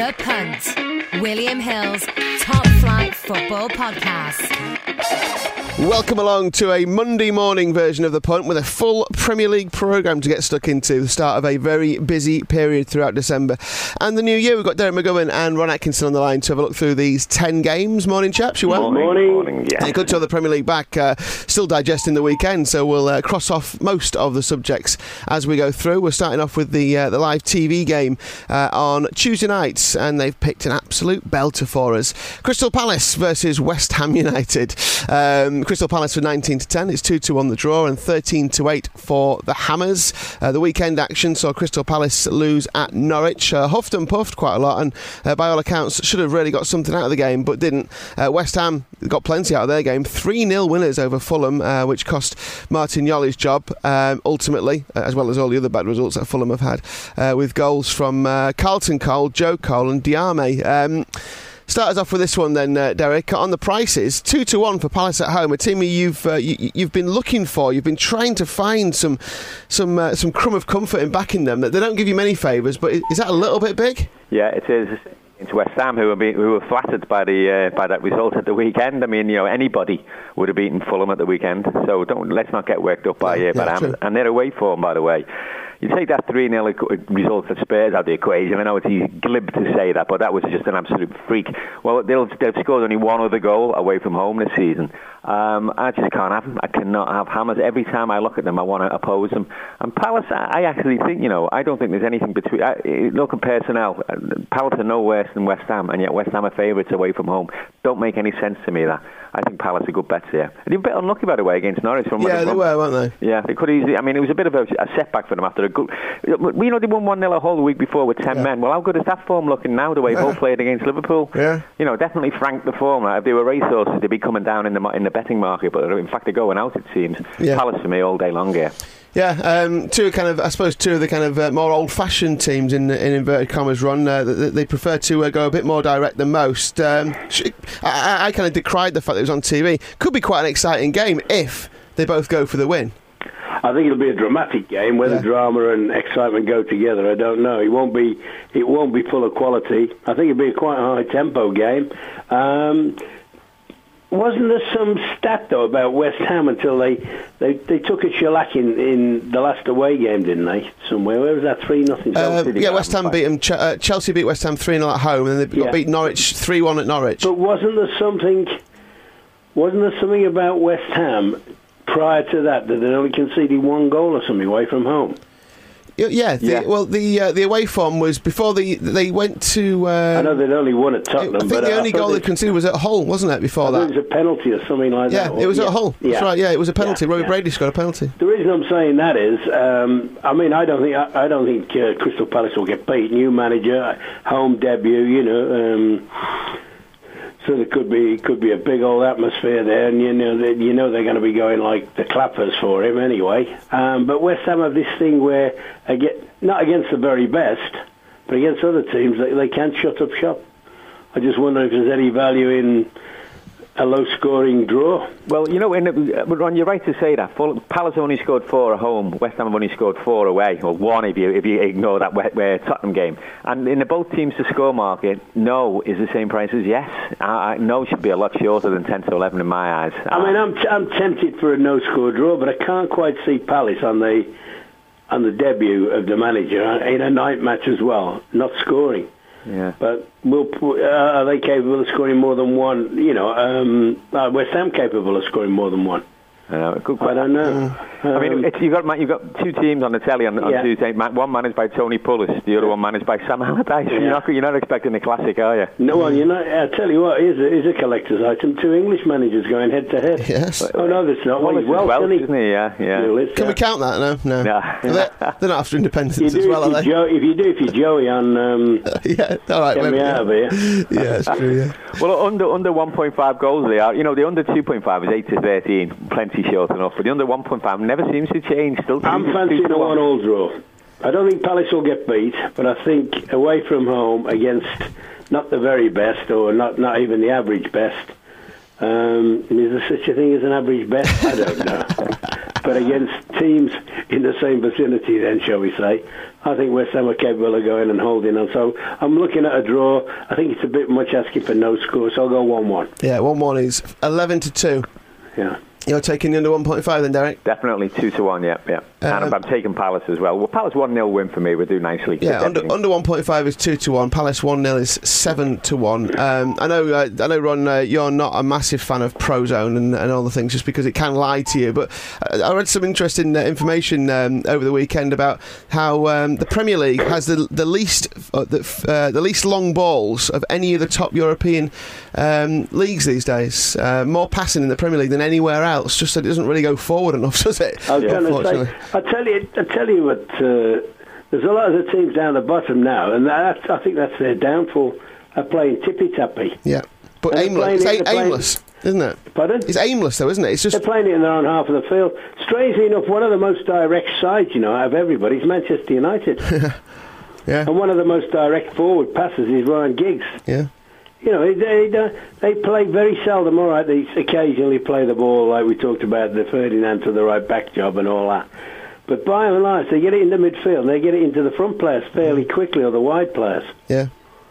The Punt, William Hill's Top Flight Football Podcast. Welcome along to a Monday morning version of The Punt with a full Premier League programme to get stuck into, the start of a very busy period throughout December and the new year. We've got Derek McGovern and Ron Atkinson on the line to have a look through these 10 games. Morning, chaps. You well? Morning. Yeah. Good to have the Premier League back, still digesting the weekend, so we'll cross off most of the subjects as we go through. We're starting off with the live TV game on Tuesday nights, and they've picked an absolute belter for us. Crystal Palace versus West Ham United. Crystal Palace for 19-10. It's 2-1 the draw and 13-8 for the Hammers. The weekend action saw Crystal Palace lose at Norwich. Huffed and puffed quite a lot, and by all accounts should have really got something out of the game, but didn't. West Ham got plenty out of their game. 3-0 winners over Fulham, which cost Martin Jolly's job ultimately, as well as all the other bad results that Fulham have had, with goals from Carlton Cole, Joe Cole and Diame. Start us off with this one then, Derek. On the prices, 2-1 for Palace at home, a team you've been looking for. You've been trying to find some crumb of comfort in backing them. They don't give you many favours, but is that a little bit big? Yeah, it is. It's West Ham who were flattered by that result at the weekend. I mean, anybody would have beaten Fulham at the weekend. So let's not get worked up by Ham. And they're away form, by the way. You take that 3-0 result for Spurs out of the equation. I know it's glib to say that, but that was just an absolute freak. Well, they've scored only one other goal away from home this season. I just can't have them. I cannot have Hammers. Every time I look at them, I want to oppose them. And Palace, I actually think, I don't think there's anything between. Look at personnel. Palace are no worse than West Ham, and yet West Ham are favourites away from home. Don't make any sense to me, that. I think Palace are good bets here. They were a bit unlucky, by the way, against Norwich. They were, weren't they? Yeah, they could easily. I mean, it was a bit of a setback for them after a good. They won 1-0 a whole week before with 10 men. Well, how good is that form looking now, the way Hull played against Liverpool? Yeah. Definitely franked the form. If they were racehorses, they'd be coming down in the betting market, but in fact they're going out, it seems. Yeah. Palace for me all day long here. Yeah, two of the kind of more old-fashioned teams in inverted commas, Ron. They prefer to go a bit more direct than most. I kind of decried the fact that it was on TV. Could be quite an exciting game if they both go for the win. I think it'll be a dramatic game. Whether drama and excitement go together, I don't know. It won't be full of quality. I think it'll be a quite high-tempo game. Wasn't there some stat, though, about West Ham until they took a shellac in the last away game, didn't they, somewhere? Where was that, 3-0? West Ham beat them. Chelsea beat West Ham 3-0 at home, and then they got beat Norwich 3-1 at Norwich. But wasn't there something about West Ham prior to that they'd only conceded one goal or something away from home? The away form was before they went to. I know they'd only won at Tottenham. I think the only goal they conceded was at Hull, wasn't it? Before that, it was a penalty or something like that. Yeah, it was at Hull. That's right. Yeah, it was a penalty. Robbie Brady scored a penalty. The reason I'm saying that is, I don't think Crystal Palace will get beat. New manager, home debut. So there could be a big old atmosphere there, and you know they're going to be going like the clappers for him anyway. But West Ham have this thing where, not against the very best, but against other teams, they can't shut up shop. I just wonder if there's any value in a low-scoring draw. Well, Ron, you're right to say that. Palace only scored 4 at home. West Ham have only scored 4 away, or 1 if you ignore that Tottenham game. And in the both teams to score market, no is the same price as yes. No should be a lot shorter than 10 to 11 in my eyes. I'm tempted for a no-score draw, but I can't quite see Palace on the debut of the manager in a night match as well, not scoring. Yeah. But are they capable of scoring more than one? West Ham capable of scoring more than one? Good question. I don't know. I mean, you've got 2 teams on the telly on Tuesday. One managed by Tony Pulis, the other one managed by Sam Allardyce. Yeah. You're not expecting a classic, are you? No, well, I tell you what, is a collector's item. 2 English managers going head to head. Yes. Oh no, that's not. Well, he's Welsh, isn't he? Yeah. Can we count that? No. They're not after independence as well, are they? If you're Joey on. All right. Get me out of here. Yeah, it's true. Yeah. Well, under 1.5 goals they are. The under 2.5 is 8 to 13, plenty short enough. But the under 1.5 never seems to change. I'm fancying a 1-1 draw. I don't think Palace will get beat, but I think away from home against not the very best or not even the average best. Is there such a thing as an average best? I don't know. But against teams in the same vicinity, then, shall we say, I think West Ham are capable of going and holding on. So I'm looking at a draw. I think it's a bit much asking for no score, so I'll go 1-1. Yeah, 1-1 is 11-2. Yeah. You're taking the under 1.5 then, Derek? Definitely 2-1, yeah. And I'm taking Palace as well. Well, Palace 1-0 win for me would do nicely. Yeah, under 1.5 is 2-1. Palace 1-0 is 7-1. I know, Ron, you're not a massive fan of Prozone and all the things, just because it can lie to you. But I read some interesting information over the weekend about how the Premier League has the least long balls of any of the top European leagues these days. More passing in the Premier League than anywhere else. Just that it doesn't really go forward enough, does it? I was going to say, I tell you what. There's a lot of the teams down the bottom now, and I think that's their downfall. Are playing tippy-tappy. Yeah, but aimless, aimless, isn't it? Pardon? It's aimless, though, isn't it? It's just they're playing it in their own half of the field. Strangely enough, one of the most direct sides, out of everybody is Manchester United. Yeah. And one of the most direct forward passes is Ryan Giggs. Yeah. They play very seldom. All right, they occasionally play the ball, like we talked about, the Ferdinand to the right back job and all that. But by and large, they get it into midfield, and they get it into the front players fairly quickly, or the wide players. Yeah.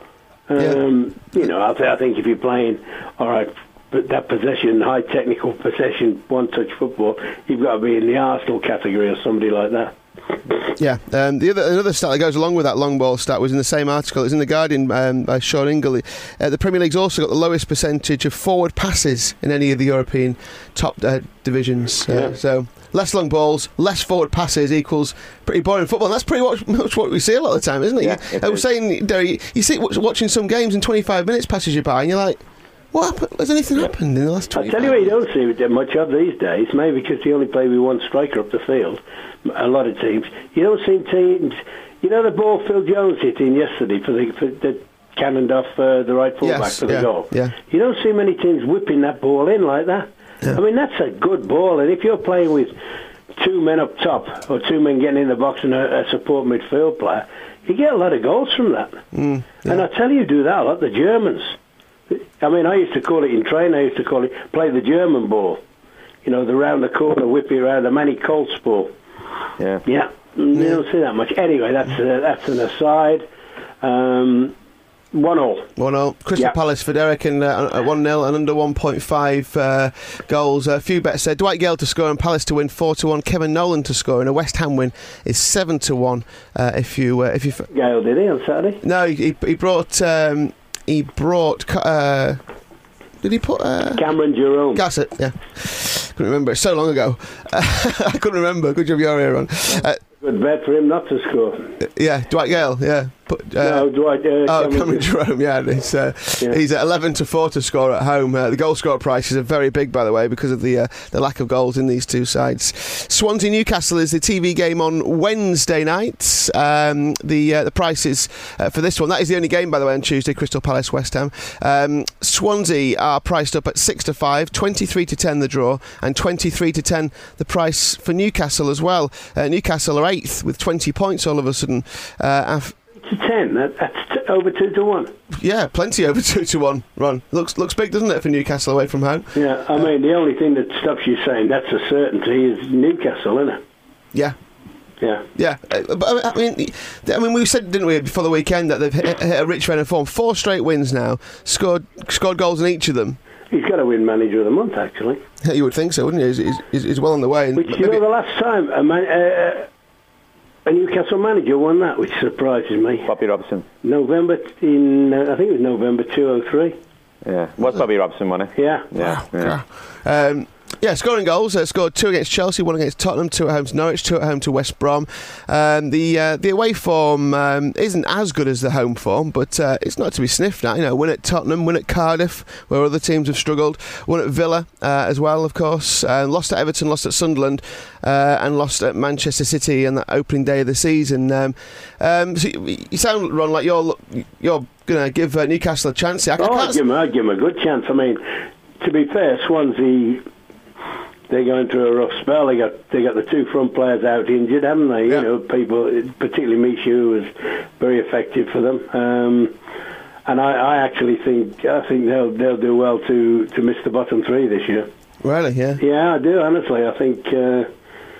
I think if you're playing, all right, but that possession, high technical possession, one-touch football, you've got to be in the Arsenal category or somebody like that. Yeah, another stat that goes along with that long ball stat was in the same article. It was in The Guardian by Sean Ingle. The Premier League's also got the lowest percentage of forward passes in any of the European top divisions. So less long balls, less forward passes equals pretty boring football. And that's pretty much what we see a lot of the time, isn't it? Yeah, I was saying, Derry, you see watching some games and 25 minutes passes you by and you're like, what happened? Has anything happened in the last 25 I tell you what, you don't see much of these days, maybe because you only play with one striker up the field, a lot of teams. You don't see teams, the ball Phil Jones hit in yesterday for the cannoned off the right fullback for the goal. Yeah. You don't see many teams whipping that ball in like that. Yeah. I mean, that's a good ball, and if you're playing with two men up top, or two men getting in the box and a support midfield player, you get a lot of goals from that. And I tell you, do that a lot, the Germans. I mean, I used to call it in training, I used to call it play the German ball. The round the corner, whip it around, the Manny Colts ball. Yeah. You don't see that much. Anyway, that's an aside. 1-0. 1-0. Crystal Palace for Derek and 1-0 and under 1.5 goals. A few bets there. Dwight Gale to score and Palace to win 4-1. Kevin Nolan to score and a West Ham win is 7-1. If you Gale did he on Saturday? No, he brought. Did he put Cameron Jerome? That's it. Yeah, couldn't remember. It's so long ago. I couldn't rember. Good job you're here on. Good bet for him not to score. Yeah, Dwight Gale. Yeah. No, Dwight. Cameron Jerome. Yeah, he's at 11-4 to score at home. The goal score prices are very big, by the way, because of the lack of goals in these two sides. Swansea Newcastle is the TV game on Wednesday night. The prices for this one, that is the only game, by the way, on Tuesday. Crystal Palace West Ham. Swansea are priced up at 6-5, 23-10 the draw, and 23-10 the price for Newcastle as well. Newcastle are 8th with 20 points all of a sudden. To 10, that's over 2-1. Yeah, plenty over 2-1. Ron, looks big, doesn't it, for Newcastle away from home? Yeah, I mean the only thing that stops you saying that's a certainty is Newcastle, isn't it? Yeah. Yeah. But I mean, we said, didn't we, before the weekend that they've hit a rich run of form. 4 straight wins now. Scored goals in each of them. He's got to win Manager of the Month, actually. Yeah, you would think so, wouldn't you? He's well on the way. Which the last time a Newcastle manager won that, which surprises me. Bobby Robson. I think it was November 2003. Yeah, was Bobby Robson won it? Yeah. Scoring goals. Scored 2 against Chelsea, 1 against Tottenham, 2 at home to Norwich, 2 at home to West Brom. The away form isn't as good as the home form, but it's not to be sniffed at. Win at Tottenham, win at Cardiff, where other teams have struggled. Won at Villa as well, of course. Lost at Everton, lost at Sunderland, and lost at Manchester City on that opening day of the season. So you sound, Ron, like you're going to give Newcastle a chance. I'd give them a good chance. I mean, to be fair, Swansea, they're going through a rough spell. They got the 2 front players out injured, haven't they? Yeah. People, particularly Michu, was very effective for them. And I actually think they'll do well to miss the bottom 3 this year. Really? Yeah. Yeah, I do. Honestly, I think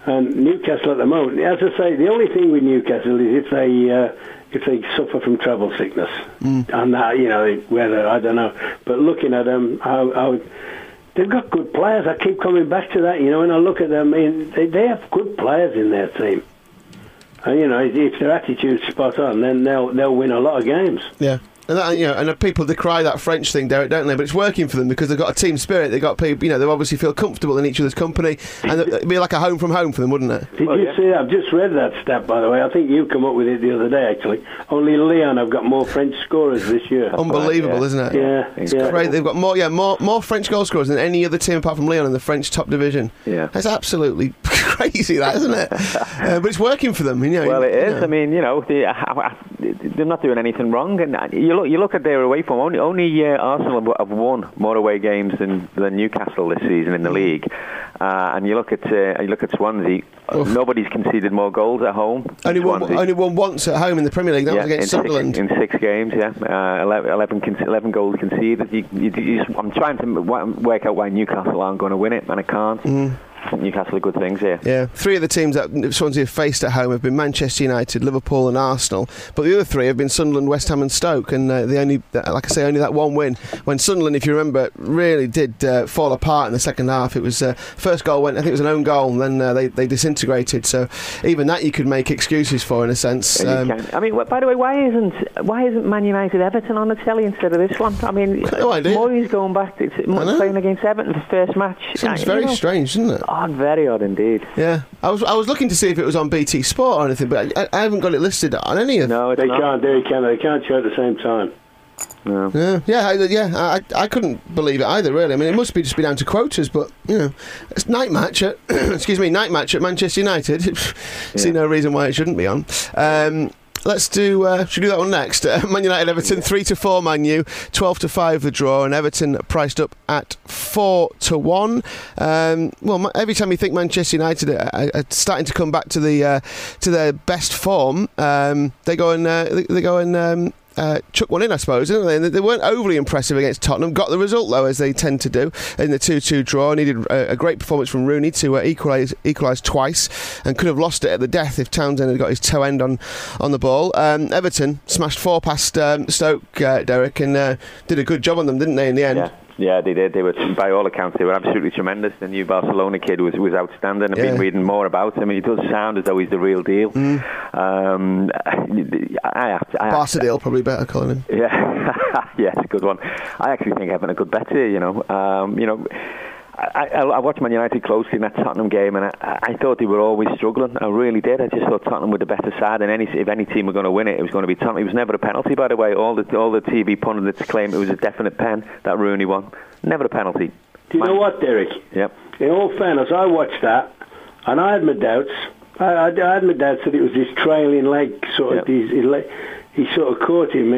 And Newcastle at the moment, as I say, the only thing with Newcastle is if they suffer from travel sickness, and that, you know, whether, I don't know. But looking at them, they've got good players. I keep coming back to that. You know, when I look at them, they have good players in their team. And, you know, if their attitude's spot on, then they'll win a lot of games. Yeah. And that, you know, and people decry that French thing, Derek, don't they? But it's working for them because they've got a team spirit. They've got people, you know, they obviously feel comfortable in each other's company, and it'd be like a home from home for them, wouldn't it? Did you see that? I've just read that stat, by the way. I think you come up with it the other day, actually. Only Lyon have got more French scorers this year. Unbelievable, isn't it? Yeah, it's great. They've got more French goal scorers than any other team apart from Lyon in the French top division. Yeah, that's absolutely crazy, that, isn't it? But it's working for them. You know, well, it is. You know. I mean, you know, they're not doing anything wrong, and you look at their away form. Only Arsenal have won more away games than Newcastle this season in the league. And you look at Swansea. Oof. Nobody's conceded more goals at home. Only won once at home in the Premier League. That was against Sunderland. In 6 games, 11 goals conceded. I'm trying to work out why Newcastle aren't going to win it, and I can't. I think Newcastle are good things here. Yeah, 3 of the teams that Swansea have faced at home have been Manchester United, Liverpool and Arsenal, but the other 3 have been Sunderland, West Ham and Stoke, and they only, like I say, only that one win. When Sunderland, if you remember, really did fall apart in the second half. It was first goal went, I think it was an own goal, and then they disintegrated. So even that you could make excuses for, in a sense. I mean, by the way, why isn't Man United Everton on the telly instead of this one? I mean, no idea. Moyes going back to playing against Everton for the first match. Seems very strange, isn't it? Odd, very odd indeed. Yeah, I was looking to see if it was on BT Sport or anything, but I haven't got it listed on any of. No, they can't do it, can they? They can't show at the same time. No. I couldn't believe it either. Really, I mean, it must just be down to quotas, but you know, it's night match at night match at Manchester United. See no reason why it shouldn't be on. Let's do. Should we do that one next? Man United Everton 3-4 Man U, 12-5 the draw, and Everton priced up at 4-1. Well, every time you think Manchester United are starting to come back to their best form, they go and chuck one in, I suppose, didn't they? They weren't overly impressive against Tottenham. Got the result, though, as they tend to do in the 2-2 draw. Needed a great performance from Rooney to equalise twice, and could have lost it at the death if Townsend had got his toe end on the ball. Everton smashed 4 past Stoke, Derek, and did a good job on them, didn't they, in the end? Yeah, they did. They were, by all accounts, they were absolutely tremendous. The new Barcelona kid was outstanding. I've been reading more about him. He does sound as though he's the real deal. Barca deal, probably better calling him. Yeah, yeah, it's a good one. I actually think having a good bet here. You know, I watched Man United closely in that Tottenham game, and I thought they were always struggling. I really did. I just thought Tottenham were the better side, and if any team were going to win it, it was going to be Tottenham. It was never a penalty, by the way. All the TV pundits claim it was a definite pen, that Rooney one. Never a penalty. Do you know what, Derek? Yep. In all fairness, I watched that, and I had my doubts. I had my doubts that it was his trailing leg, sort of. He sort of caught him.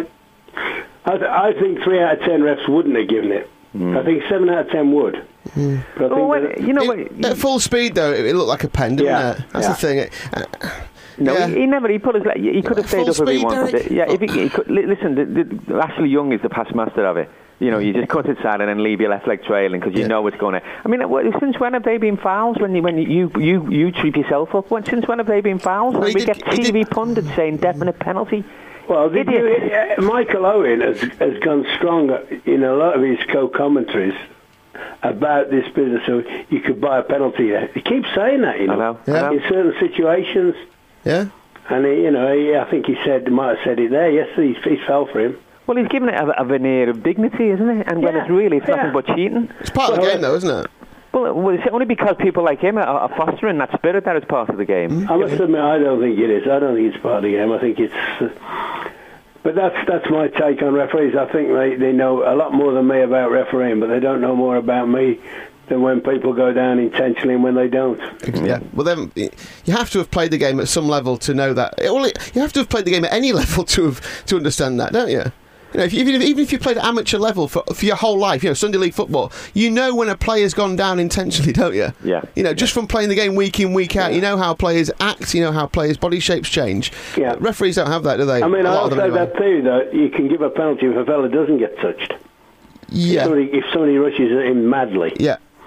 I think 3 out of 10 refs wouldn't have given it. I think 7 out of 10 would. But I think at full speed, though, it looked like a pen, didn't it? That's the thing. He put his leg. He could have stayed up if he wanted it. Yeah, if he could, listen, Ashley Young is the pass master of it. You know, you just cut it side and then leave your left leg trailing because you know it's going to. I mean, since when have they been fouls? When you trip yourself up? Since when have they been fouls? Well, we get TV pundits saying definite penalty. Well, Michael Owen has gone strong in a lot of his co-commentaries about this business. So you could buy a penalty there. He keeps saying that, you know. I know. In certain situations. Yeah. And I think he might have said it there. Yes, he fell for him. Well, he's given it a veneer of dignity, isn't it? And when it's nothing but cheating. It's part of the game, though, isn't it? Well, it's only because people like him are fostering that spirit that is part of the game. I must admit, I don't think it is. I don't think it's part of the game. I think it's... But that's my take on referees. I think they know a lot more than me about refereeing, but they don't know more about me than when people go down intentionally and when they don't. Yeah. Well, then you have to have played the game at some level to know that. You have to have played the game at any level to understand that, don't you? You know, even if you played at amateur level for your whole life, you know, Sunday League football, you know when a player's gone down intentionally, don't you? Yeah. You know, just from playing the game week in, week out, you know how players act, you know how players' body shapes change. Yeah. Referees don't have that, do they? I mean, I'll say that too, though. You can give a penalty if a fella doesn't get touched. Yeah. If somebody rushes him madly. Yeah.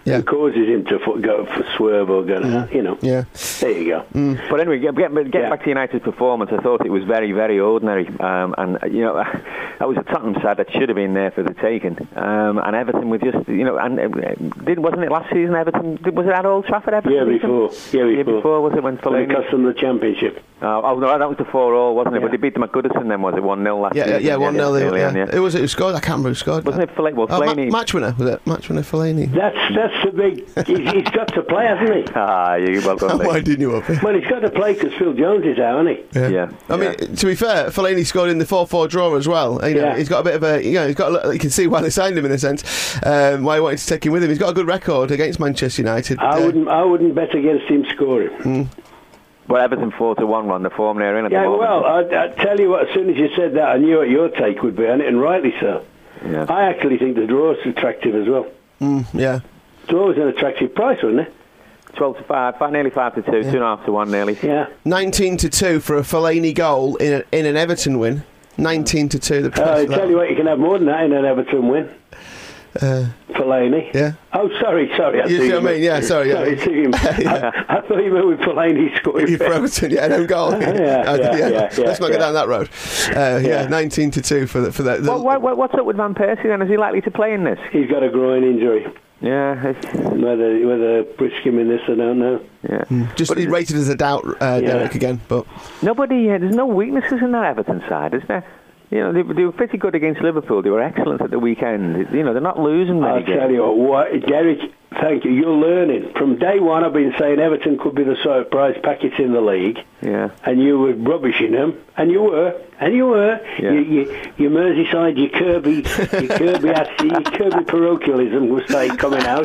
and causes him to go for swerve or go, Yeah. There you go. But anyway, getting back to United's performance, I thought it was very, very ordinary. And that was a Tottenham side that should have been there for the taking. And Everton were just, wasn't it last season? Everton was it at Old Trafford? Everton Year before was it when Fellaini? When it cost them the championship. No, that was the 4-4, wasn't it? But they beat them at Goodison then, was it 1-0 last season? Yeah, 1-0. Who was it who scored? I can't remember who scored. Wasn't it Fellaini? Well, Fellaini. Match winner, was it? Match winner Fellaini. That's the big. He's got to play, hasn't he? You well done. Why didn't you up? Well, he's got to play because Phil Jones is out, hasn't he? Yeah. I mean, to be fair, Fellaini scored in the 4-4 draw as well. He's got a bit of a. He's got. You can see why they signed him in a sense. Why he wanted to take him with him. He's got a good record against Manchester United. I wouldn't bet against him scoring. Well, Everton 4-1 on the form they're in at the moment. Well, I tell you what. As soon as you said that, I knew what your take would be on it, and rightly so. Yeah. I actually think the draw is attractive as well. Yeah. Draw was an attractive price, wasn't it? 12-5, nearly 5-2, 2.5-1 nearly. Yeah. 19-2 for a Fellaini goal in an Everton win. 19-2. The price. I tell you what, you can have more than that in an Everton win. Fellaini. Yeah. Oh, sorry. You see what I mean? Yeah, sorry. I thought you meant with Fellaini scoring. For Everton, no goal. Let's not go down that road. 19-2 for that. What's up with Van Persie then? Is he likely to play in this? He's got a groin injury. Yeah. Whether risk him in this, I don't know. Yeah. Just rated as a doubt, Derek, again. But there's no weaknesses in that Everton side, is there? They were pretty good against Liverpool. They were excellent at the weekend. They're not losing many games. I'll tell you what, Derek, thank you. You're learning. From day one, I've been saying Everton could be the sort of prize packets in the league. Yeah. And you were rubbishing them. And you were. Yeah. Your Merseyside, your Kirby parochialism will start coming out.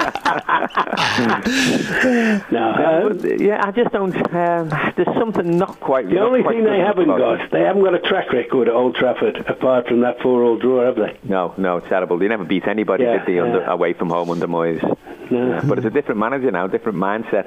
I just don't. There's something not quite. The only thing they haven't got a track record at Old Trafford apart from that 4-4 draw, have they? No, terrible. They never beat anybody, did they? Away from home under Moyes. No. But it's a different manager now, different mindset.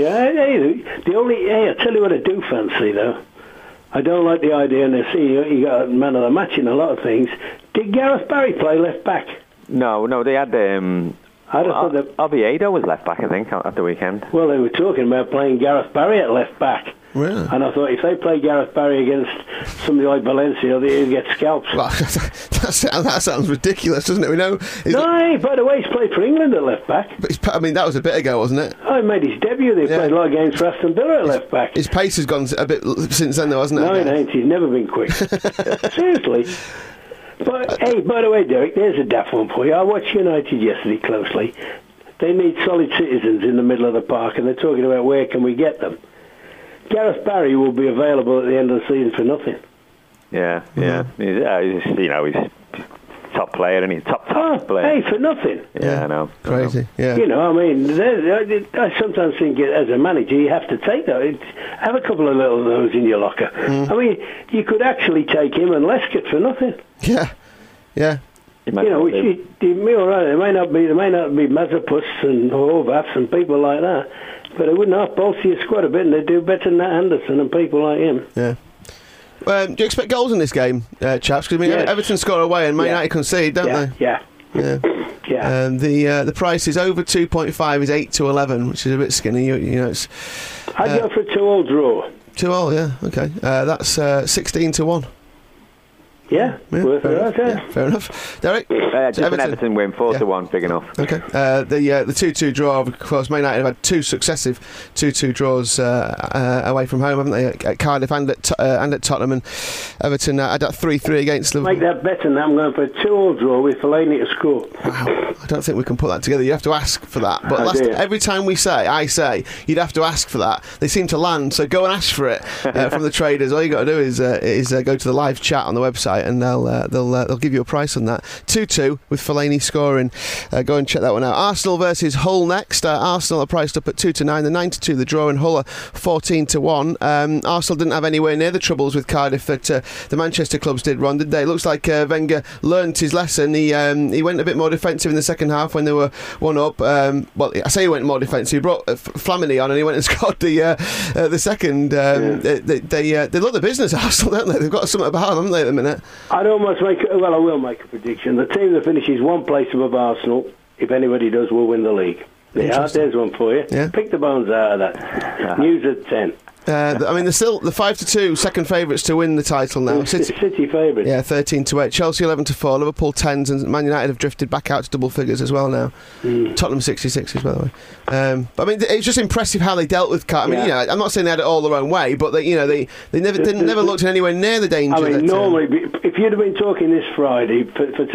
I tell you what I do fancy though. I don't like the idea, and you got a man of the match in a lot of things. Did Gareth Barry play left back? No, they had Oviedo was left back, I think, at the weekend. Well, they were talking about playing Gareth Barry at left back. Really? And I thought if they play Gareth Barry against somebody like Valencia, they'll get scalps. Well, that sounds ridiculous, doesn't it? We know. By the way, he's played for England at left back. But that was a bit ago, wasn't it? He made his debut. They played a lot of games for Aston Villa at left back. His pace has gone a bit since then, though, hasn't it? No, it ain't. He's never been quick. Seriously. But hey, by the way, Derek, there's a daft one for you. I watched United yesterday closely. They need solid citizens in the middle of the park, and they're talking about where can we get them. Gareth Barry will be available at the end of the season for nothing. Yeah. He's top player, and he's top player. Hey, for nothing. Yeah, I know. Crazy. Yeah. I sometimes think as a manager you have to take that. Have a couple of little of those in your locker. I mean, you could actually take him and Lescott for nothing. Yeah. It may not be Mazepus and Horvath and people like that, but it wouldn't have bolster your squad a bit, and they'd do better than Nat Anderson and people like him. Yeah. Do you expect goals in this game, chaps? Because Everton score away and Man United concede, don't they? Yeah. The price is over 2.5 is 8-11, which is a bit skinny. It's. I'd go for a 2-2 draw. 2-2, yeah. Okay. That's 16-1. Yeah, worth it. Fair enough. Derek? Just an Everton win, 4-1, big enough. Okay. The 2-2 draw, of course, Man United have had two successive 2-2 draws away from home, haven't they? At Cardiff and at Tottenham, and Everton had that 3-3 against Liverpool. Make that better now. I'm going for a 2-2 draw with Fellaini to score. Wow. I don't think we can put that together. You have to ask for that. But every time I say, you'd have to ask for that. They seem to land, so go and ask for it from the traders. All you got to do is go to the live chat on the website, and they'll give you a price on that. 2-2 with Fellaini scoring. Go and check that one out. Arsenal versus Hull next. Arsenal are priced up at 2-9. The 9-2 the draw, and Hull are 14-1. Arsenal didn't have anywhere near the troubles with Cardiff that the Manchester clubs did, Ron, did they? It looks like Wenger learnt his lesson. He went a bit more defensive in the second half when they were 1-up. Well, I say he went more defensive. He brought Flamini on and he went and scored the second. They love the business, Arsenal, don't they? They've got something about them, haven't they, at the minute? I will make a prediction. The team that finishes one place above Arsenal, if anybody does, will win the league. Yeah, there's one for you. Yeah. Pick the bones out of that. News at 10. I mean, they're still the 5-2 second favourites to win the title now. City favourites. Yeah, 13-8. Chelsea 11-4. Liverpool 10s, and Man United have drifted back out to double figures as well now. Tottenham 66s, by the way. But I mean, it's just impressive how they dealt with Cardiff. I mean, I'm not saying they had it all their own way, but they never looked anywhere near the danger. I mean, normally, if you'd have been talking this Friday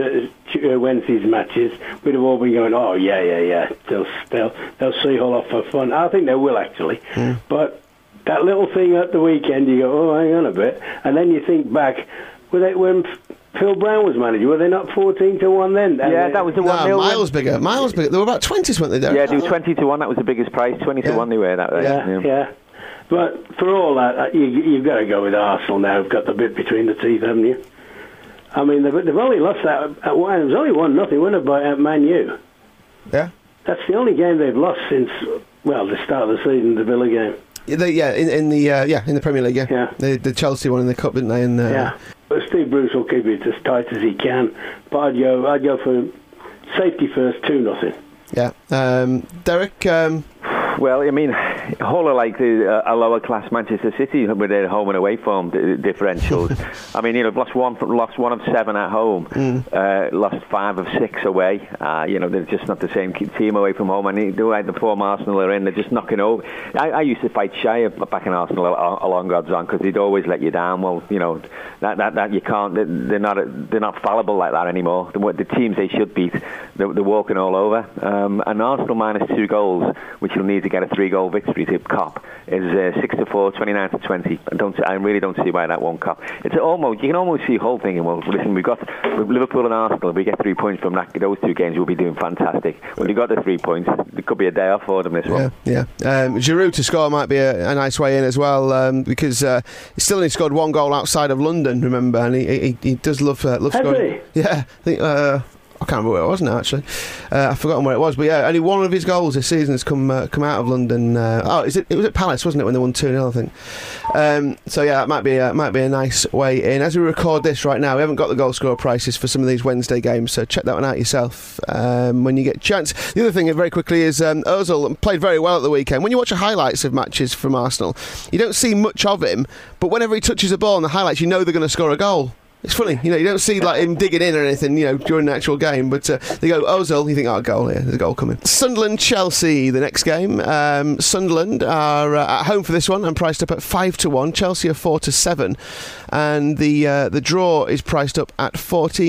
for Wednesday's matches, we'd have all been going, "Oh yeah, they'll see Hull off for fun." I think they will actually, but. That little thing at the weekend, you go, oh, hang on a bit, and then you think back, when Phil Brown was manager, were they not 14-1 then? Yeah, that was the one. No, miles bigger. They were about 20s, weren't they? Derek? Yeah, they were 20-1. That was the biggest price. 20-1 they were that way. Yeah. But for all that, you've got to go with Arsenal now. You've got the bit between the teeth, haven't you? I mean, they've only lost that. It was only 1-0, wasn't it, by Man U? Yeah. That's the only game they've lost since the start of the season, the Villa game. In the Premier League, yeah. The Chelsea one in the Cup, didn't they? And, but Steve Bruce will keep it as tight as he can. But I'd go for safety first, 2-0. Yeah, Derek. Well, I mean, Hull are like a lower class Manchester City with their home and away form differentials. I mean, lost one of 7 at home, lost 5 of 6 away. They're just not the same team away from home. And the form Arsenal are in, they're just knocking over. I used to fight shy back in Arsenal along odds on because they'd always let you down. Well, that you can't. They're not fallible like that anymore. The teams they should beat, they're walking all over. And Arsenal minus 2 goals, which you'll need to get a 3-goal victory to cop, is 6-4, 29-20. I really don't see why that won't cop. You can almost see Hull thinking, well, listen, we've got Liverpool and Arsenal. If we get 3 points from those 2 games, we'll be doing fantastic. When you got the 3 points, it could be a day off for them this one. Yeah. Giroud to score might be a nice way in as well, because he's still only scored 1 goal outside of London, remember, and he does love scoring. Has he? Yeah, I think. I can't remember where it was now, actually. I've forgotten where it was. But yeah, only one of his goals this season has come out of London. It was at Palace, wasn't it, when they won 2-0, I think. So yeah, it might be a nice way in. As we record this right now, we haven't got the goal scorer prices for some of these Wednesday games, so check that one out yourself when you get a chance. The other thing, very quickly, is Ozil played very well at the weekend. When you watch the highlights of matches from Arsenal, you don't see much of him, but whenever he touches a ball in the highlights, you know they're going to score a goal. It's funny, you don't see like him digging in or anything, during the actual game. But they go Ozil, you think, oh, goal here, there's a goal coming. Sunderland-Chelsea, the next game. Sunderland are at home for this one and priced up at 5-1. Chelsea are 4-7, and the draw is priced up at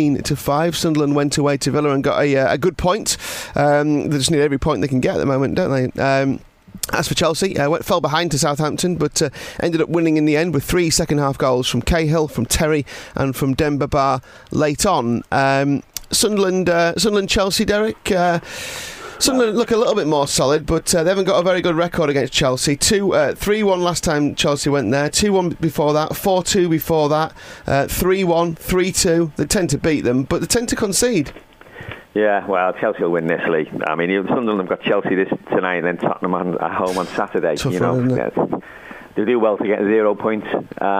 14-5. Sunderland went away to Villa and got a good point. They just need every point they can get at the moment, don't they? As for Chelsea, fell behind to Southampton, but ended up winning in the end with 3 second-half goals from Cahill, from Terry, and from Demba Ba late on. Sunderland-Chelsea, Derek. Sunderland look a little bit more solid, but they haven't got a very good record against Chelsea. 3-1 last time Chelsea went there, 2-1 before that, 4-2 before that, 3-1, 3-2. They tend to beat them, but they tend to concede. Yeah, well, Chelsea will win this league. I mean, Sunderland have got Chelsea tonight and then Tottenham at home on Saturday. They do well to get 0 points.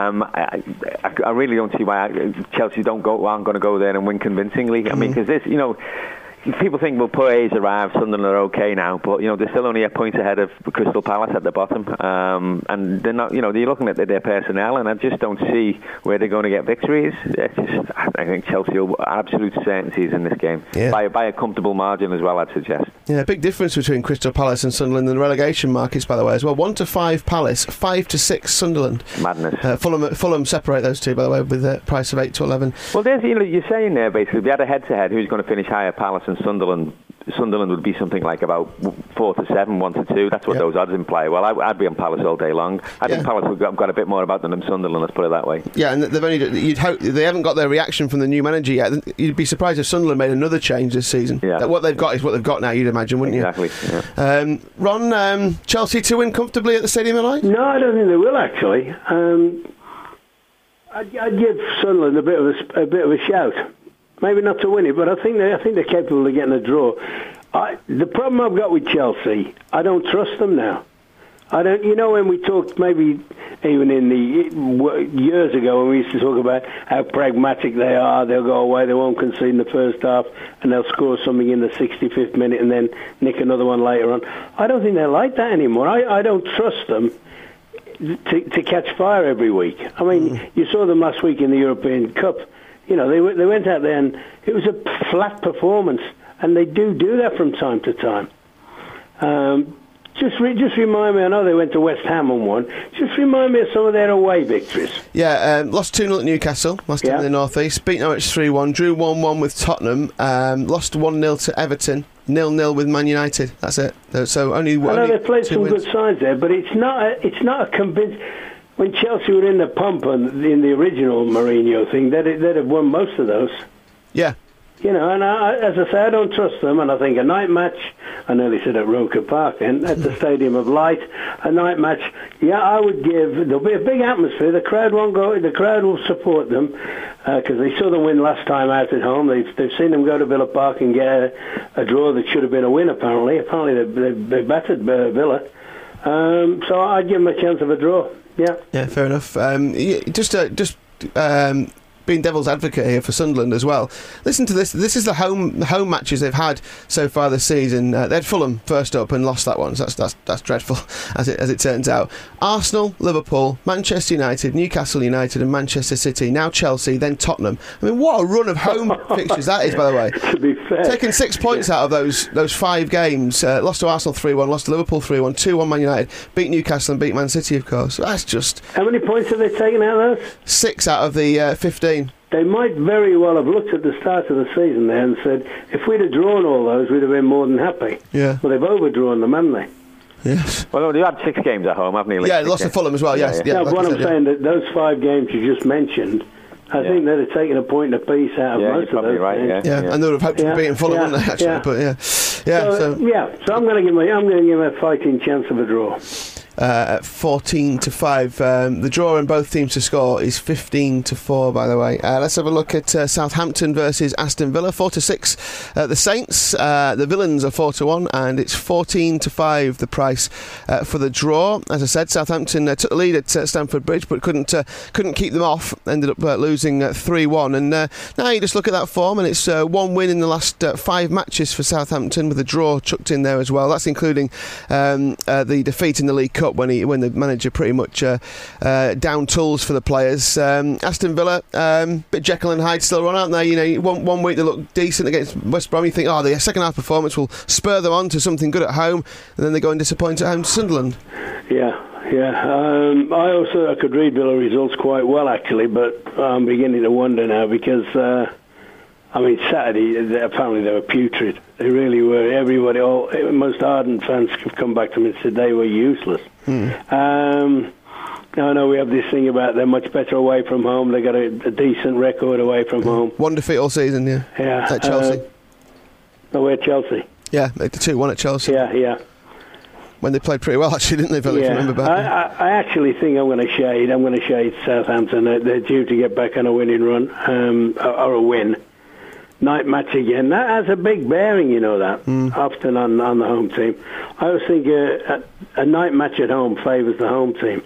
I really don't see why Chelsea aren't going to go there and win convincingly. I mean, because this, people think, well, Poyet's arrived, Sunderland are okay now, but they're still only a point ahead of Crystal Palace at the bottom, and they're not. They're looking at their personnel, and I just don't see where they're going to get victories. I think Chelsea will absolute certainties in this game by a comfortable margin as well, I'd suggest. Yeah, big difference between Crystal Palace and Sunderland in the relegation markets, by the way, as well. 1-5 Palace, 5-6 Sunderland. Madness. Fulham separate those two, by the way, with a price of 8-11. Well, there's you're saying there basically, if you had a head-to-head, who's going to finish higher, Palace and Sunderland? Sunderland would be something like about 4-7, 1-2. That's what those odds imply. Well, I'd be on Palace all day long. I think Palace have got a bit more about them than Sunderland. Let's put it that way. Yeah, and you'd hope they haven't got their reaction from the new manager yet. You'd be surprised if Sunderland made another change this season. Yeah. What they've got is what they've got now. You'd imagine, wouldn't you? Exactly. Yeah. Ron, Chelsea to win comfortably at the Stadium of Light? No, I don't think they will actually. I'd give Sunderland a bit of a shout. Maybe not to win it, but I think they're capable of getting a draw. The problem I've got with Chelsea, I don't trust them now. I don't. When we talked maybe even in the years ago when we used to talk about how pragmatic they are. They'll go away, they won't concede in the first half, and they'll score something in the 65th minute and then nick another one later on. I don't think they're like that anymore. I don't trust them to catch fire every week. I mean, you saw them last week in the European Cup. You know, they went out there and it was a flat performance, and they do that from time to time. Just remind me, I know they went to West Ham and won. Just remind me of some of their away victories. Yeah, lost 2-0 at Newcastle, last time in the North East. Beat Norwich 3-1, drew 1-1 with Tottenham, lost 1-0 to Everton, 0-0 with Man United. That's it. So only. I know they played some good sides there, but it's not a convincing. When Chelsea were in the pump and in the original Mourinho thing, they'd have won most of those. Yeah. You know, and as I say, I don't trust them, and I think a night match, I nearly said at Roker Park then, at the Stadium of Light, a night match, I would give, there'll be a big atmosphere, the crowd won't go, the crowd will support them, because they saw them win last time out at home, they've seen them go to Villa Park and get a draw that should have been a win apparently they battered Villa, so I'd give them a chance of a draw, Yeah, fair enough. Being devil's advocate here for Sunderland as well. Listen to this. This is the home matches they've had so far this season. They had Fulham first up and lost that one. So that's dreadful as it turns out. Arsenal, Liverpool, Manchester United, Newcastle United, and Manchester City. Now Chelsea, then Tottenham. I mean, what a run of home fixtures that is, by the way. To be fair, taking 6 points out of those 5 games. Lost to Arsenal 3-1, lost to Liverpool 3-1, 2-1 Man United, beat Newcastle and beat Man City, of course. So that's just. How many points have they taken out of those? 6 out of the 15. They might very well have looked at the start of the season there and said, if we'd have drawn all those, we'd have been more than happy. Yeah. Well, they've overdrawn them, haven't they? Yes. Well, you had 6 games at home, haven't you? Yeah, lost to Fulham as well, yes. Yeah, but what I'm saying, that those 5 games you just mentioned, I think they'd have taken a point apiece out of most of those right, games. Yeah, and they would have hoped to be beating Fulham, wouldn't they, actually? But so I'm going to give them a fighting chance of a draw. At 14-5. The draw in both teams to score is 15-4, by the way. Let's have a look at Southampton versus Aston Villa. 4-6. The Saints, the Villains are 4-1, and it's 14-5 the price for the draw. As I said, Southampton took the lead at Stamford Bridge, but couldn't keep them off. Ended up losing 3-1. And now you just look at that form, and it's 1 win in the last 5 matches for Southampton, with a draw chucked in there as well. That's including the defeat in the League Cup when the manager pretty much down tools for the players. Aston Villa, bit Jekyll and Hyde still run, aren't they? You know, one week they look decent against West Brom. You think, the second half performance will spur them on to something good at home, and then they go and disappoint at home to Sunderland. Yeah. I could read Villa results quite well actually, but I'm beginning to wonder now because. Saturday, apparently they were putrid. They really were. Everybody, most ardent fans have come back to me and said they were useless. I know we have this thing about they're much better away from home. They got a decent record away from home. 1 defeat all season, yeah. At Chelsea. We're at Chelsea. Yeah, they did 2-1 at Chelsea. Yeah. When they played pretty well, actually, didn't they, Villa? If you remember back. I actually think I'm going to shade Southampton. They're due to get back on a winning run, or a win. Night match again. That has a big bearing, you know that, often on the home team. I always think a night match at home favours the home team.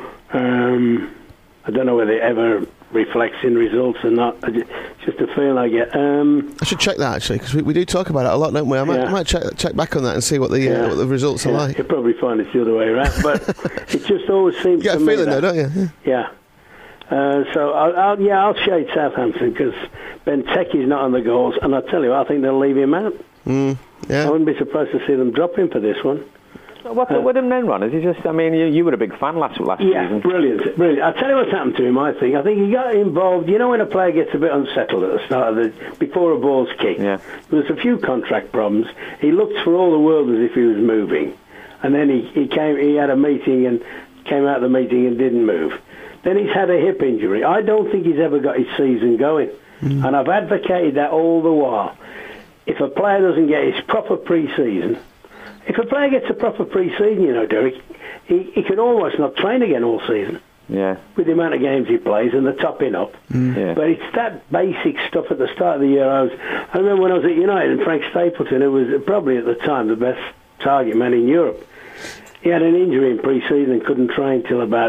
I don't know whether it ever reflects in results or not. It's just a feeling I get. I should check that, actually, because we do talk about it a lot, don't we? I might check back on that and see what the results are like. You'll probably find it's the other way around, but it just always seems to me. You get a feeling, though, don't you? Yeah. So I'll shade Southampton because Benteke's not on the goals, and I tell you, I think they'll leave him out. I wouldn't be surprised to see them drop him for this one. What's up with him then, Ron? Is he just? I mean, you were a big fan last season. Yeah, brilliant. I'll tell you what's happened to him. I think he got involved. You know, when a player gets a bit unsettled at the start of before a ball's kicked. Yeah. There's a few contract problems. He looked for all the world as if he was moving, and then he had a meeting and came out of the meeting and didn't move. Then he's had a hip injury. I don't think he's ever got his season going. And I've advocated that all the while. If a player doesn't get his proper pre-season, if a player gets a proper pre-season, you know, Derek, he can almost not train again all season. Yeah. With the amount of games he plays and the topping up. Yeah. But it's that basic stuff at the start of the year. I remember when I was at United and Frank Stapleton, who was probably at the time the best target man in Europe. He had an injury in pre-season and couldn't train till about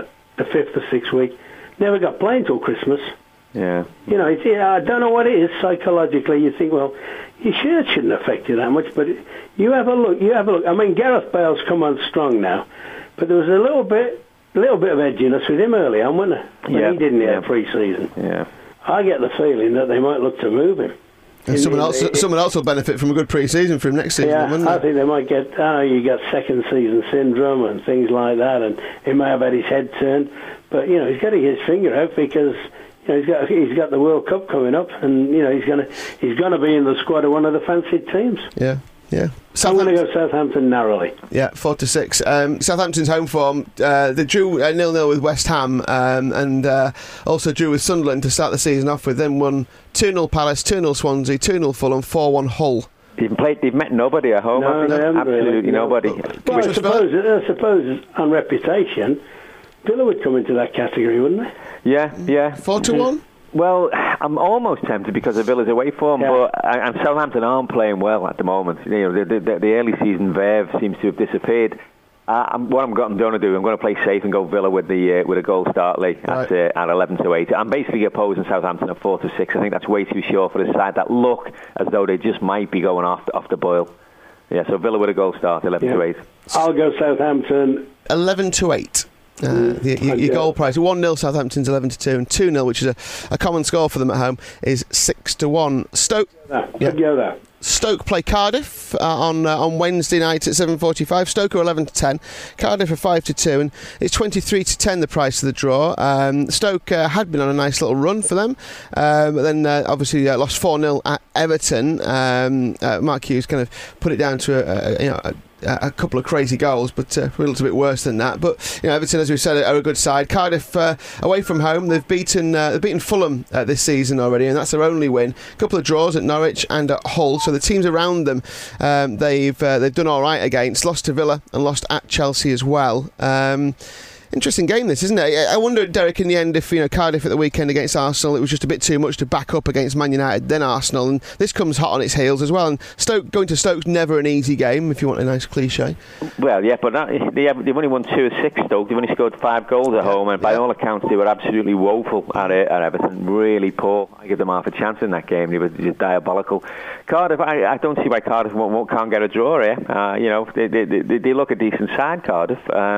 the 5th or 6th week. Never got playing till Christmas. Yeah. You know, I don't know what it is psychologically. You think, well, your shirt shouldn't affect you that much, but you have a look. I mean, Gareth Bale's come on strong now, but there was a little bit of edginess with him early on, wasn't there? When he didn't have pre-season. Yeah. I get the feeling that they might look to move him. And someone else will benefit from a good pre-season for him next season. Yeah, wouldn't I think they might get. You got second season syndrome and things like that, and he may have had his head turned. But you know, he's got to get his finger out because you know he's got the World Cup coming up, and you know he's gonna be in the squad of one of the fancied teams. Yeah. I'm going to go Southampton narrowly. Yeah, 4-6. Southampton's home form. They drew 0-0 with West Ham and also drew with Sunderland to start the season off with. Then won 2-0 Palace, 2-0 Swansea, 2-0 Fulham, 4-1 Hull. They've met nobody at home. No, they haven't absolutely really. nobody. Well, I suppose on reputation, Villa would come into that category, wouldn't they? Yeah. 4-1. Well, I'm almost tempted because of Villa's away form, but and Southampton aren't playing well at the moment. You know, the early season verve seems to have disappeared. What I'm going to do, I'm going to play safe and go Villa with a goal start late at 11-8. I'm basically opposing Southampton at 4-6. I think that's way too short for the side that look as though they just might be going off the boil. Yeah, so Villa with a goal start 11-8. I'll go Southampton 11-8. Your goal price 1-0 Southampton's 11-2 and 2-0, which is a common score for them at home, is 6-1. Stoke. Stoke play Cardiff on Wednesday night at 7:45. Stoke are 11-10. Cardiff are 5-2, and it's 23-10 the price of the draw. Stoke had been on a nice little run for them, but then obviously lost 4-0 at Everton. Mark Hughes kind of put it down to a couple of crazy goals, but a little bit worse than that. But you know, Everton, as we said, are a good side. Cardiff away from home, they've beaten Fulham this season already, and that's their only win. A couple of draws at Norwich and at Hull. So the teams around them, they've done all right against. Lost to Villa and lost at Chelsea as well. Interesting game this, isn't it? I wonder, Derek, in the end, if Cardiff at the weekend against Arsenal, it was just a bit too much to back up against Man United, then Arsenal, and this comes hot on its heels as well. And going to Stoke's never an easy game, if you want a nice cliche. Well, yeah, but they've only won 2 of 6. Stoke. They've only scored 5 goals at home, and by all accounts, they were absolutely woeful at Everton. Really poor. I give them half a chance in that game. They were just diabolical. Cardiff, I don't see why Cardiff can't get a draw here. They look a decent side, Cardiff.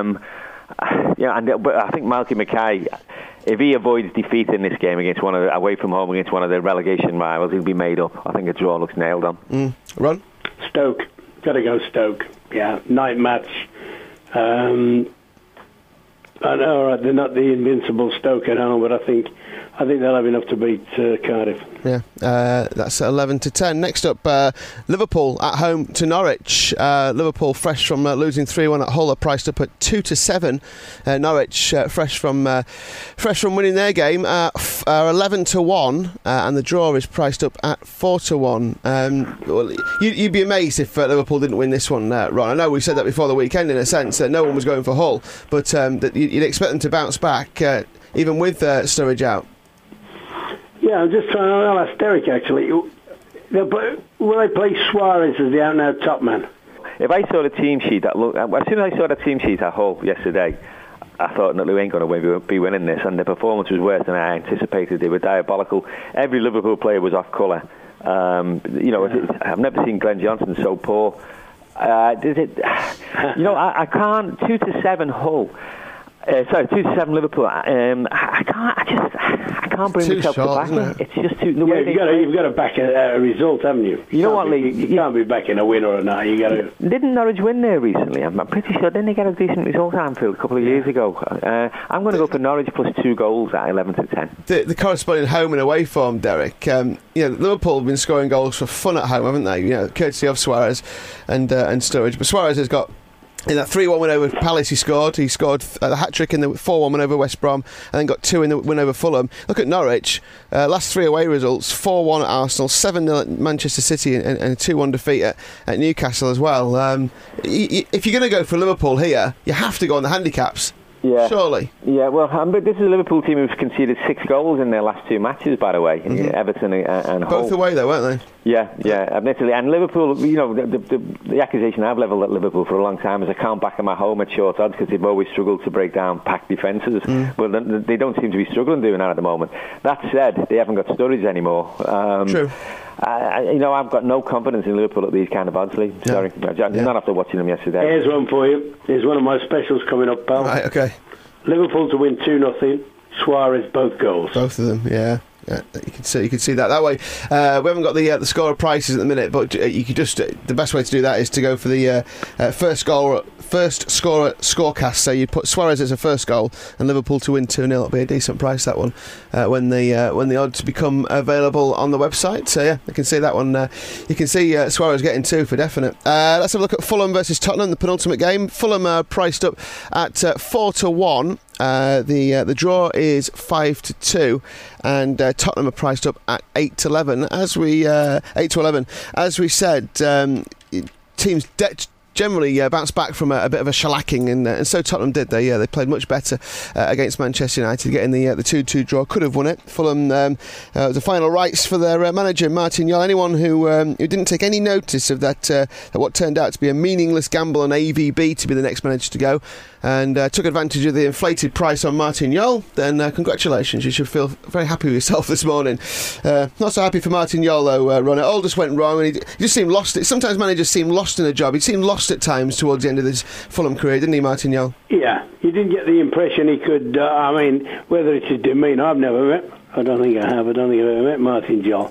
But I think Malky Mackay, if he avoids defeat in this game away from home against one of their relegation rivals, he'll be made up. I think a draw looks nailed on. Ron? Stoke. Got to go Stoke. Yeah, night match. I know they're not the invincible Stoke at home, but I think they'll have enough to beat Cardiff. Yeah, that's 11-10. Next up, Liverpool at home to Norwich. Liverpool fresh from losing 3-1 at Hull are priced up at 2-7. Norwich fresh from winning their game are 11-1, and the draw is priced up at 4-1. You'd be amazed if Liverpool didn't win this one, Ron. I know we said that before the weekend in a sense that no one was going for Hull, but you'd expect them to bounce back even with Sturridge out. Yeah, I'm just trying to ask Derek, actually. Will they play Suarez as the out-and-out top man? If I saw the team sheet, as soon as I saw the team sheet at Hull yesterday, I thought that they ain't going to be winning this, and the performance was worse than I anticipated. They were diabolical. Every Liverpool player was off colour. I've never seen Glenn Johnson so poor. I can't. 2-7 Hull. 2-7 Liverpool. I can't bring myself to back it. It's just too. You've got to back a result, haven't you? You know what, Lee? You can't be backing a win or not. You got to. Didn't Norwich win there recently? I'm pretty sure. Didn't they get a decent result at Anfield a couple of years ago? I'm going to go for Norwich plus 2 goals at 11-10. The corresponding home and away form, Derek. Liverpool have been scoring goals for fun at home, haven't they? Courtesy of Suarez and Sturridge. But Suarez has got. In that 3-1 win over Palace, he scored the hat-trick in the 4-1 win over West Brom, and then got 2 in the win over Fulham. Look at Norwich, last 3 away results, 4-1 at Arsenal, 7-0 at Manchester City, and a 2-1 defeat at Newcastle as well. If you're going to go for Liverpool here, you have to go on the handicaps. Yeah. Surely. Yeah, well, but this is a Liverpool team who's conceded 6 goals in their last 2 matches, by the way. Everton and Hull. Both away, though, weren't they? Yeah, admittedly. And Liverpool, the accusation I've levelled at Liverpool for a long time is I can't back them at home at short odds because they've always struggled to break down packed defences. Well, they don't seem to be struggling doing that at the moment. That said, they haven't got Sturridge anymore. True. I've got no confidence in Liverpool at these kind of odds, Lee. Sorry. Not after watching them yesterday. Here's one for you. Here's one of my specials coming up, pal. Right, okay. Liverpool to win 2-0. Suarez both goals. Both of them, yeah. Yeah, you can see that way. We haven't got the scorer prices at the minute, but you could just the best way to do that is to go for the first scorer scorecast. So you put Suarez as a first goal and Liverpool to win 2-0. It'll be a decent price, that one, when the odds become available on the website. So yeah, you can see that one. You can see Suarez getting 2 for definite. Let's have a look at Fulham versus Tottenham, the penultimate game. Fulham priced up at 4-1. The draw is 5-2, and Tottenham are priced up at 8-11. 8-11. As we said, teams generally bounce back from a bit of a shellacking, and so Tottenham did. They played much better against Manchester United, getting the 2-2 draw. Could have won it. Fulham the final rights for their manager Martin Jol. Anyone who didn't take any notice of that what turned out to be a meaningless gamble on AVB to be the next manager to go, and took advantage of the inflated price on Martin Jol, then congratulations. You should feel very happy with yourself this morning. Not so happy for Martin Jol though, Ron. It all just went wrong, and he just seemed lost. Sometimes managers seem lost in a job. He seemed lost at times towards the end of his Fulham career, didn't he, Martin Jol? Yeah, you didn't get the impression he could. Whether it's his demeanour, I've never met. I don't think I have. I don't think I've ever met Martin Jol.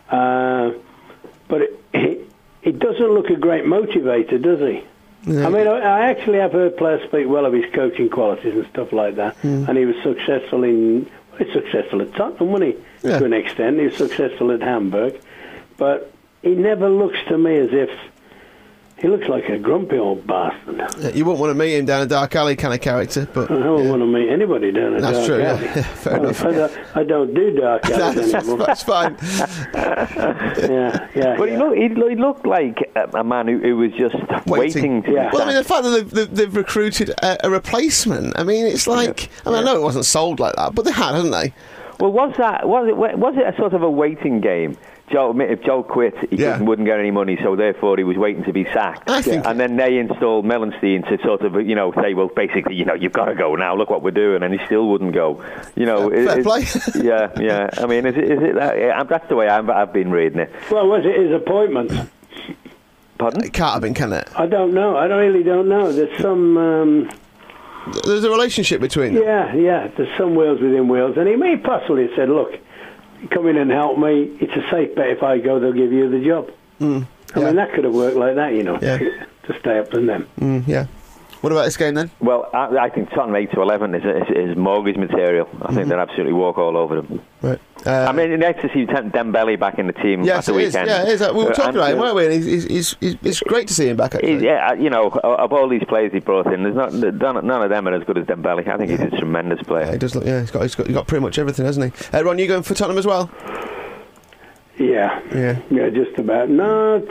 But it doesn't look a great motivator, does he? No. I actually have heard players speak well of his coaching qualities and stuff like that, and he was successful at Tottenham, wasn't he? Yeah. To an extent, he was successful at Hamburg, but he never looks to me as if he looks like a grumpy old bastard. Yeah, you wouldn't want to meet him down a dark alley kind of character, but I wouldn't want to meet anybody down a dark alley. That's true. Yeah, fair enough. I don't do dark alleys anymore. That's fine. Yeah. But he looked like a man who was just waiting to. Yeah. Well, the fact that they've recruited a replacement. It's like I know it wasn't sold like that, but they had, hadn't they? Well, was it a sort of a waiting game? If Joel quit, he wouldn't get any money, so therefore he was waiting to be sacked. And then they installed Melenstein to sort of, say, well, basically, you've got to go now. Look what we're doing, and he still wouldn't go. Fair play. Yeah. Is it that? That's the way I've been reading it. Well, was it his appointment? Pardon? It can't have been, can it? I don't know. I really don't know. There's some. There's a relationship between them. Yeah. There's some wheels within wheels, and he possibly said, "Look, come in and help me. It's a safe bet. If I go, they'll give you the job." That could have worked like that, to stay up to them. Yeah. What about this game then? Well, I think Tottenham 8-11 is mortgage material. I think they'll absolutely walk all over them. Right. Nice to see Dembele back in the team at the weekend. Yeah, it is. We were talking about him, weren't we? And it's great to see him back. Actually. Of all these players he brought in, there's none of them are as good as Dembele. I think he's a tremendous player. Yeah, he does look. Yeah, he's got pretty much everything, hasn't he? Ron, you going for Tottenham as well? Yeah, just about. No,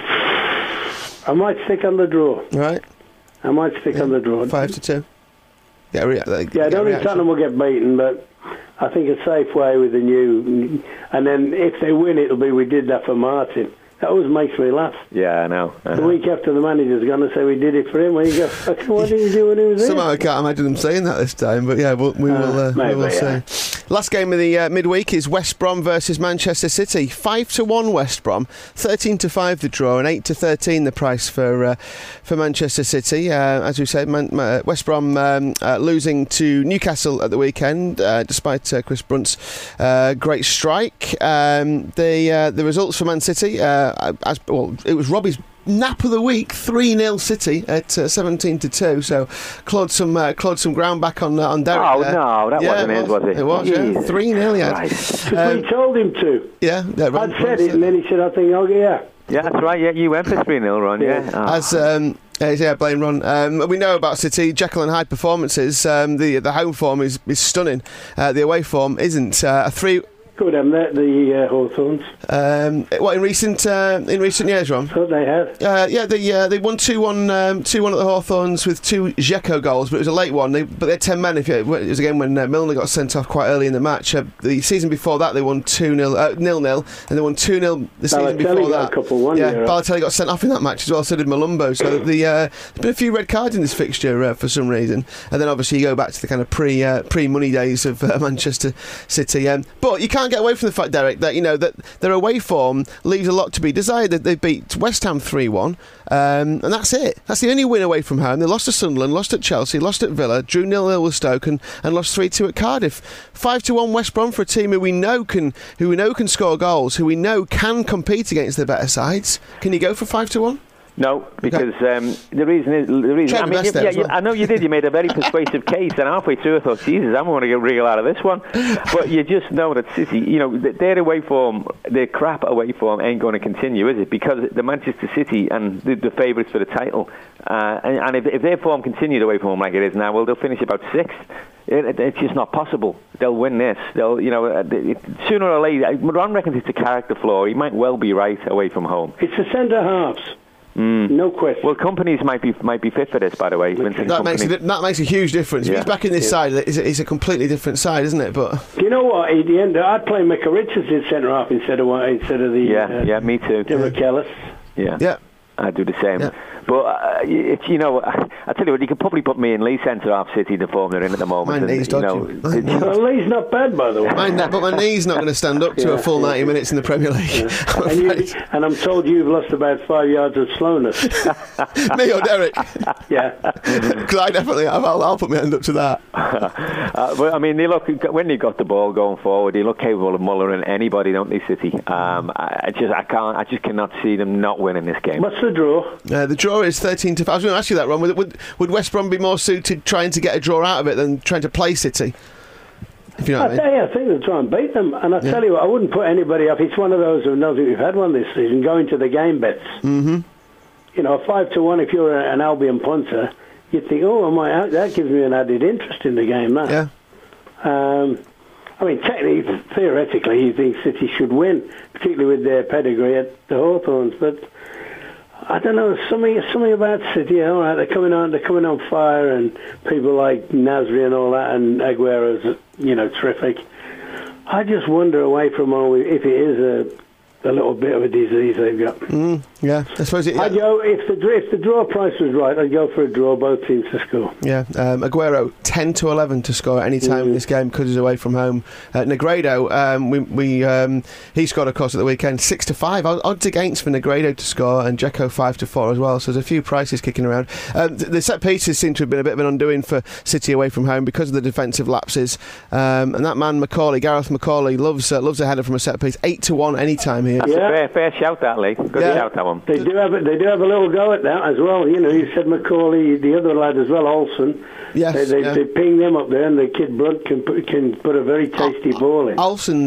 I might stick on the draw. Right. I might stick on the draw. 5-2. I don't think Tottenham will get beaten, but I think a safe way with the new. And then if they win, it'll be we did that for Martin. That always makes me laugh. Yeah, I know. The week after the manager's going to say we did it for him, where you go, what did you do when he was Somehow I can't imagine them saying that this time, but yeah, we will see. Last game of the midweek is West Brom versus Manchester City. 5-1 West Brom, 13-5 the draw, and 8-13 the price for Manchester City. As we said, West Brom losing to Newcastle at the weekend, despite Chris Brunt's great strike. The results for Man City, it was Robbie's nap of the week, 3-0 City at 17-2. So clawed some ground back on Derek. Oh no, that wasn't his, was it? It was, 3-0. Yeah, because we told him to. Yeah, I'd said it, and then he said, "I think, yeah." Yeah, that's right. Yeah, you went for 3-0, Ron. Yeah. Blame Ron. We know about City, Jekyll and Hyde performances. The home form is stunning. The away form isn't. A Good, the Hawthorns. What in recent years, Ron? Thought they had. They won 2-1 at the Hawthorns with 2 Dzeko goals, but it was a late one. But they had 10 men. It was again when Milner got sent off quite early in the match. The season before that, they won 2-0, 0-0, and they won 2-0 the season before that. Balotelli got sent off in that match as well. So did Malumbo. So there's been a few red cards in this fixture for some reason. And then obviously you go back to the kind of pre-money days of Manchester City. But you can't get away from the fact, Derek, that that their away form leaves a lot to be desired. They beat West Ham 3-1, and that's it. That's the only win away from home. They lost to Sunderland, lost at Chelsea, lost at Villa, drew 0-0 with Stoke, and lost 3-2 at Cardiff. 5-1 West Brom for a team who we know can score goals, who we know can compete against the better sides. Can you go for 5-1? No, because the reason. I mean, I know you did. You made a very persuasive case, and halfway through I thought, Jesus, I'm going to get real out of this one. But you just know that City, their away form, their crap away form, ain't going to continue, is it? Because the Manchester City and the favourites for the title, and if their form continued away from home like it is now, well, they'll finish about 6th. It's just not possible. They'll win this. They'll, sooner or later. Ron reckons it's a character flaw. He might well be right away from home. It's the centre halves. No question. Well, companies might be fit for this, by the way. That makes a huge difference. If he's back in this side, it's a completely different side, isn't it? But you know what? At the end, I'd play Micah Richards in centre half instead of the me too. Demichelis. Yeah. I'd do the same. Yeah. But I tell you what, you could probably put me in Lee centre half City, the form they're in at the moment. My knee's dodgy. Well, Lee's not bad, by the way. But my knee's not going to stand up to a full 90 minutes in the Premier League. Yeah. And I'm told you've lost about 5 yards of slowness. Me or Derek? Yeah. Because I definitely have. I'll put my hand up to that. But I mean, when they got the ball going forward, they look capable of mullering anybody, don't they, City? I just cannot see them not winning this game. What's the draw? The draw is 13-5. I was going to ask you that, Ron. Would West Brom be more suited trying to get a draw out of it than trying to play City? If you know what I mean. I think they'll try and beat them. And I tell you what, I wouldn't put anybody off. It's one of those who knows that we've had one this season, going to the game bets. Mm-hmm. 5-1, if you're an Albion punter, you'd think, that gives me an added interest in the game, that. Yeah. I mean, technically, theoretically, you think City should win, particularly with their pedigree at the Hawthorns, but I don't know, something about City. All right, they're coming on fire, and people like Nasri and all that, and Aguero's, terrific. I just wonder away from home if it is a little bit of a disease they've got. Yeah, I suppose it. Yeah. I'd go if the draw price was right. I'd go for a draw, both teams to score. Yeah, Aguero 10-11 to score at any time in this game because he's away from home. Negredo, he scored of course at the weekend 6-5. Odds against for Negredo to score, and Dzeko 5-4 as well. So there's a few prices kicking around. The set pieces seem to have been a bit of an undoing for City away from home because of the defensive lapses. And that man Gareth McCauley loves a header from a set piece. 8-1 any time here. That's a fair shout, that, Lee. Good shout, that one. They do have a little go at that as well. You said McCauley, the other lad as well, Olsen. Yes, they ping them up there, and the kid Brunt can put a very tasty ball in. Olsen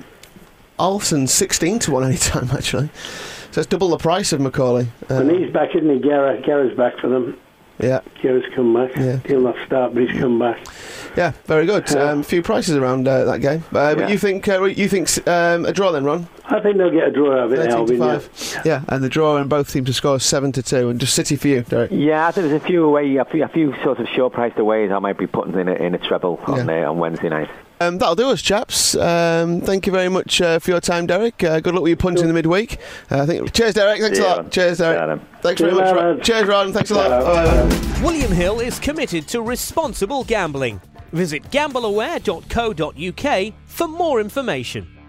16-1 any time actually. So it's double the price of McCauley. And he's back, isn't he? Gareth's back for them. Yeah. Gareth's come back. Yeah. He'll not start, but he's come back. Yeah, very good. A few prices around that game. But you think a draw then, Ron? I think they'll get a draw out of it. 13-5. Yeah, and the draw and both teams to score 7-2, and just City for you, Derek. Yeah, I think there's a few sort of short-priced aways I might be putting in a treble on Wednesday night. That'll do us, chaps. Thank you very much for your time, Derek. Good luck with your punch in the midweek. Cheers, Derek. Thanks a lot. Cheers, Derek. Thanks very much, Ron. Cheers, Ron. Thanks a lot. William Hill is committed to responsible gambling. Visit gambleaware.co.uk for more information.